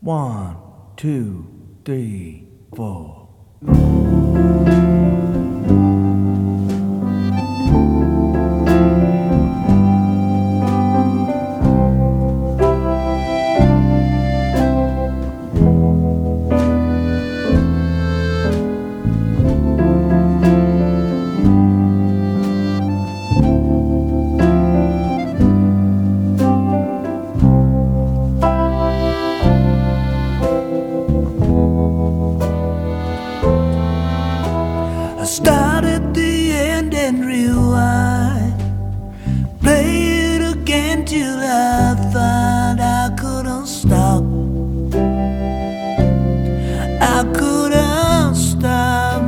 One, two, three, four. I start at the end and rewind, play it again till I find I couldn't stop. I couldn't stop.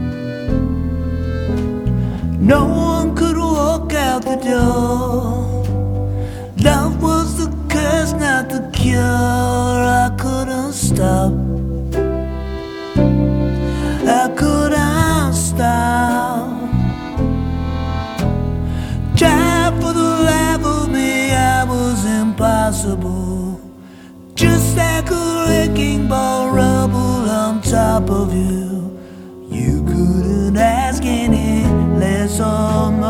No one could walk out the door. Love was the curse, not the cure. I couldn't stop. I couldn't stop. Tried for the life of me, I was impossible. Just like a wrecking ball, rubble on top of you. You couldn't ask any less of me.